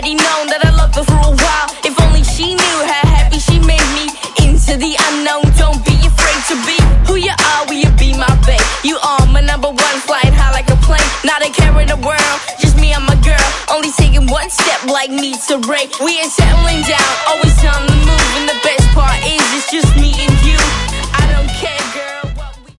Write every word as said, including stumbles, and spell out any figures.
already known that I loved her for a while. If only she knew how happy she made me. Into the unknown, don't be afraid to be who you are, will you be my babe? You are my number one, flying high like a plane. Not a care in the world, just me and my girl. Only taking one step like me to Ray. We ain't settling down, always on